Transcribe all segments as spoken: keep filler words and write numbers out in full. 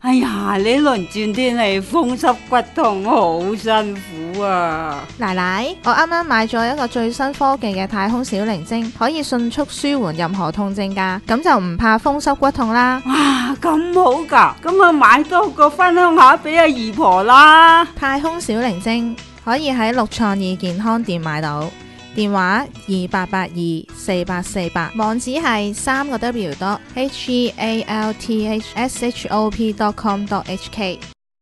哎呀，呢輪轉天氣風濕骨痛好辛苦啊！ 奶奶，我啱啱買咗一個最新科技嘅太空小靈精，可以迅速舒緩任何痛症㗎，咁就唔怕風濕骨痛啦。 哇，咁好噶，咁啊買多個分享下俾阿姨婆啦。 太空小靈精可以喺六創意健康店買到，電話二八八二四八四八，網址係三個 W dot H E A L T H S H O P dot com dot H K。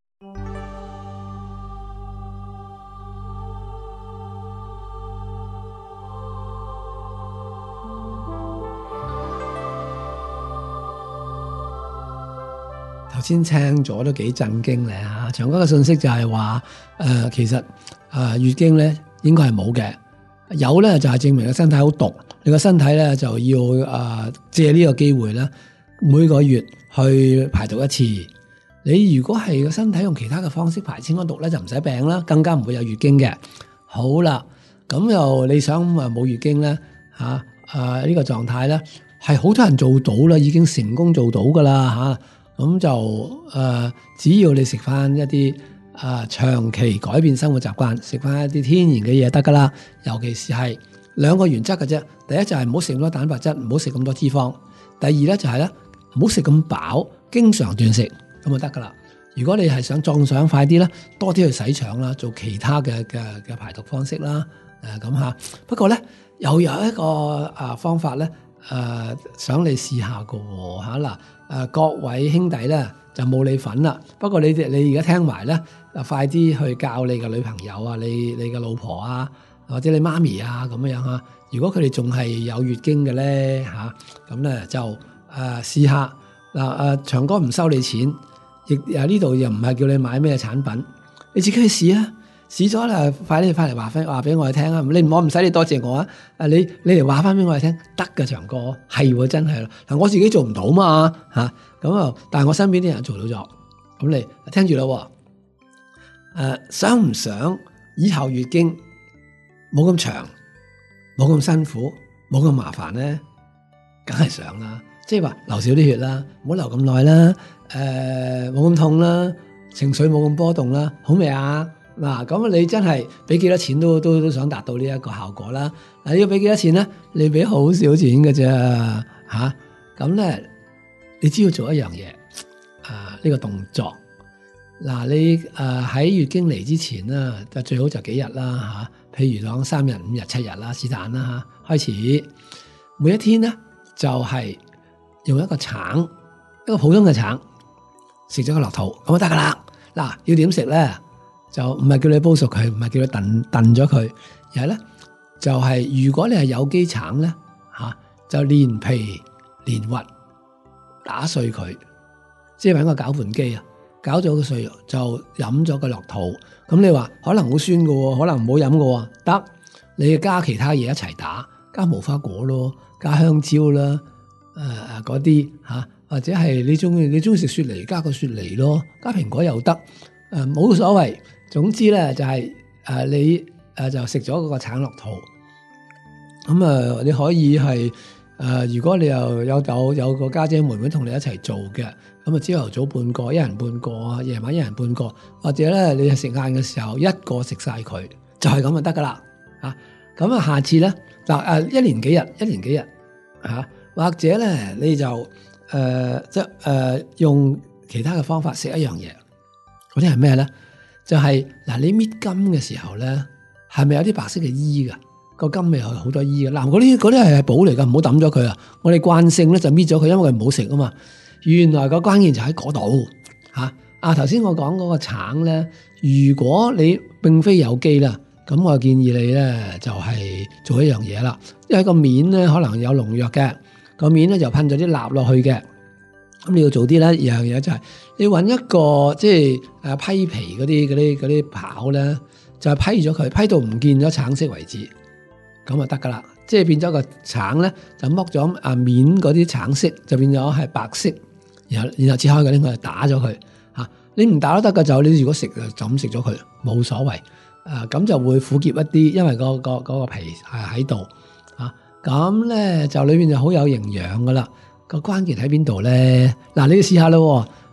頭先聽咗都幾震驚咧嚇，長哥嘅信息就係話誒，其實誒、呃、月經咧應該係冇嘅。有咧就係證明個身體好毒，你個身體咧就要誒、呃、借呢個機會咧，每個月去排毒一次。你如果係個身體用其他嘅方式排清嗰毒咧，就唔使病啦，更加唔會有月經嘅。好啦，咁又你想誒冇月經咧嚇誒呢個狀態咧，係好多人做到啦，已經成功做到噶啦嚇。咁、啊、就誒、呃，只要你食翻一啲。啊！長期改變生活習慣，食翻一啲天然嘅嘢得噶啦。尤其是係兩個原則嘅啫。第一就係唔好食咁多蛋白質，唔好食咁多脂肪。第二咧就係咧唔好食咁飽，經常斷食咁就得噶啦。如果你係想壯想快啲咧，多啲去洗腸啦，做其他嘅嘅嘅排毒方式啦。誒咁嚇。不過咧又有一個啊方法咧，誒、啊、想你試下個喎嚇嗱。誒各位兄弟咧就冇你份啦。不過你哋你而家聽埋咧。快啲去教你嘅女朋友啊，你你嘅老婆啊，或者你媽咪啊咁樣嚇。如果佢哋仲係有月經嘅咧嚇，咁咧就誒、呃、試下嗱誒，長哥唔收你錢，亦誒呢度又唔係叫你買咩產品，你自己去試啊。試咗啦，快啲翻嚟話翻話俾我哋聽啊！你我唔使你多謝我啊，誒你你嚟話翻俾我哋聽得嘅，長哥係喎，真係啦嗱，我自己做唔到嘛嚇，咁啊，但係我身邊啲人做到咗，咁你聽住啦。誒、呃，想唔想以後月經冇咁長，冇咁辛苦，冇咁麻煩咧？梗係想啦，即係話流少啲血啦，唔好流咁耐啦，誒、呃，冇咁痛啦，情緒冇咁波動啦，好未啊？嗱，咁你真係俾幾多錢都都都想達到呢一個效果啦。嗱，要俾幾多錢咧？你俾好少錢嘅啫，吓，咁咧，你只要做一樣嘢，啊，呢、這個動作。嗱，你誒喺、呃、月經嚟之前啦，就最好就幾日啦嚇，譬如講三日、五日、七日啦，是但啦嚇。開始每一天咧，就係、是、用一個橙，一個普通嘅橙，食咗個落肚咁就得噶啦。嗱，要點食咧？就唔係叫你煲熟佢，唔係叫你燉燉咗佢，而係咧就係、是、如果你係有機橙咧嚇，就連皮連核打碎佢，即係揾個攪拌機啊！搞咗個碎肉就飲咗個落肚，咁你話可能好酸㗎，可能唔好飲㗎，得你加其他嘢一齊打，加無花果咯，加香蕉啦，誒誒嗰啲吓，或者係你中意你中意食雪梨，加個雪梨咯，加蘋果又得，誒、呃、冇所謂，總之咧就係、是、誒、呃、你誒、呃、就食咗嗰個橙落肚，咁啊、呃、你可以係誒、呃、如果你又有有有個家姐妹妹同你一齊做嘅。咁啊，朝頭早半個，一人半個啊；夜晚一人半個，或者咧，你係食晏嘅時候一個食晒佢，就係咁就得噶啦。啊，咁啊，下次咧嗱誒，一年幾日，一年幾日嚇，或者咧你就誒即係誒用其他嘅方法食一樣嘢，嗰啲係咩咧？就係、是、嗱，你搣金嘅時候咧，係咪有啲白色嘅衣噶？個金咪有好多衣嘅嗱，嗰啲嗰啲係寶嚟噶，唔好抌咗佢啊！我哋慣性咧就搣咗佢，因為佢唔好食啊嘛。原來個關鍵就喺嗰度嚇啊！頭先我講嗰個橙咧，如果你並非有機啦，咁我建議你咧就係、是、做一樣嘢啦，因為個面咧可能有農藥嘅，個面咧就噴咗啲蠟落去嘅，咁你要做啲咧，樣嘢就係、是、你揾一個即係誒批皮嗰啲嗰啲嗰啲刨咧，就係、是、批咗佢，批到唔見咗橙色為止，咁就得噶啦，即係變咗個橙咧就剝咗啊面嗰啲橙色，就變咗係白色。然後然後切開嘅咧，我就打咗佢嚇。你唔打都得㗎，就你如果食就咁食咗佢，冇所謂。誒、啊、咁就會苦澀一啲，因為、個個嗰個皮係喺度嚇。咁、啊、咧就裏面就好有營養噶啦。個關鍵喺邊度咧？嗱、啊，你要試下咯。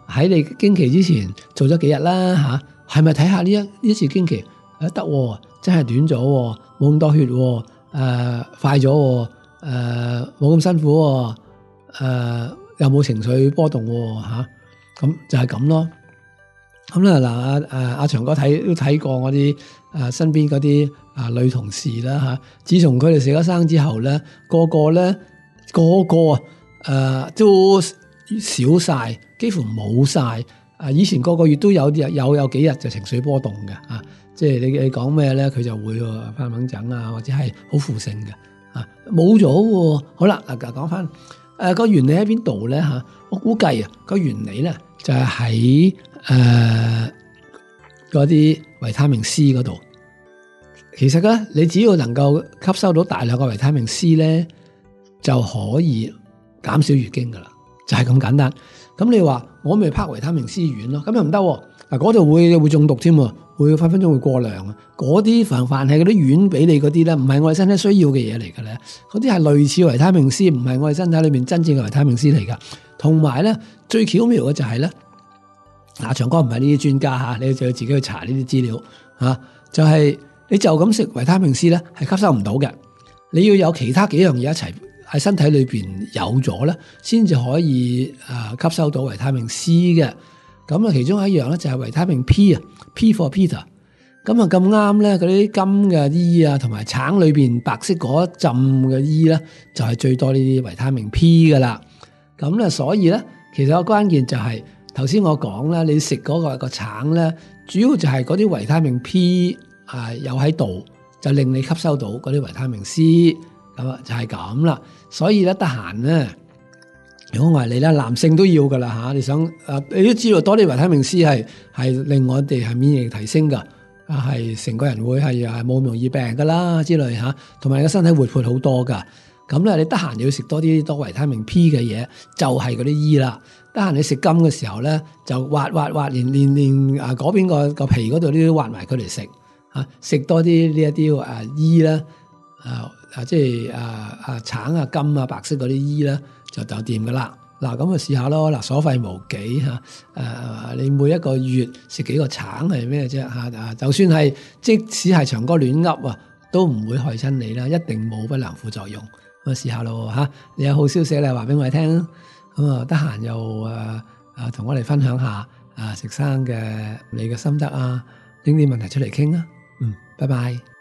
喺你經期之前做咗幾日啦嚇，係咪睇下呢一呢一次經期誒得喎，真係短咗喎，冇咁多血喎，誒快咗喎，誒冇咁辛苦喎，誒又冇情緒波動喎嚇，咁就係咁咯。咁咧嗱，阿誒阿長哥睇都睇過我啲誒身邊嗰啲啊女同事啦嚇，自從佢哋食咗生之後咧，個個咧個個啊誒都少晒，幾乎冇晒。啊，以前個個月都有啲有有幾日就情緒波動嘅啊，即係你你講咩咧，佢就會發猛疹啊，或者係好負性嘅啊，冇咗喎。好啦，嗱講翻誒個原理喺邊度咧嚇？我估計啊個原理咧就係喺誒嗰啲維他命 C 嗰度。其實咧，你只要能夠吸收到大量嘅維他命 C 咧，就可以減少月經噶啦，就係咁簡單。咁你話我咪拍維他命 C 丸咯，咁又唔得喎。嗱嗰度會會中毒添喎，會分分鐘會過量啊。嗰啲凡凡係嗰啲丸俾你嗰啲咧，唔係我哋身體需要嘅嘢嚟嘅咧。嗰啲係類似維他命 C，唔係我哋身體裏面真正嘅維他命 C 嚟噶。同埋咧，最巧妙嘅就係咧，嗱長哥唔係呢啲專家嚇，你就要自己去查呢啲資料嚇。就係你就咁食維他命 C 咧，係吸收唔到嘅。你要有其他幾樣嘢一齊喺身體裏邊有咗咧，先至可以誒吸收到維他命 C 嘅。咁啊，其中一樣咧就係維他命 P 啊 ，P for Peter。咁啊咁啱咧，嗰啲金嘅衣啊，同埋橙裏邊白色嗰一浸嘅衣咧，就係最多呢啲維他命 P 噶啦。咁咧，所以咧，其實個關鍵就係頭先我講啦，你食嗰個個橙咧，主要就係嗰啲維他命 P 啊有喺度，就令你吸收到嗰啲維他命 C。咁啊，就係咁啦。所以咧，得閒咧，如果我係你咧，男性都要噶啦嚇。你想啊，你都知道多啲維他命 C 係係令我哋係免疫力提升噶，啊係成個人會係係冇咁容易病噶啦之類嚇，同埋你個身體活潑好多噶。咁咧，你得閒要食多啲多維他命 P 嘅嘢，就係嗰啲衣啦。得閒你食金嘅時候咧，就挖挖挖，連連連啊嗰邊個個皮嗰度都挖埋佢嚟食嚇，食多啲呢一啲啊衣啦，啊啊即係啊啊橙啊金啊白色嗰啲衣咧，就就掂噶啦。嗱咁啊試下咯，嗱所費無幾嚇，誒、啊、你每一個月食幾個橙係咩啫嚇？啊就算係即使係長哥亂噏啊，都唔會害親你啦，一定冇不良副作用。咁啊試下咯嚇，你有好消息咧話俾我哋聽。咁啊，得閒又誒誒同我哋分享下啊食生嘅你嘅心得啊，拎啲問題出嚟傾啊。嗯，拜拜。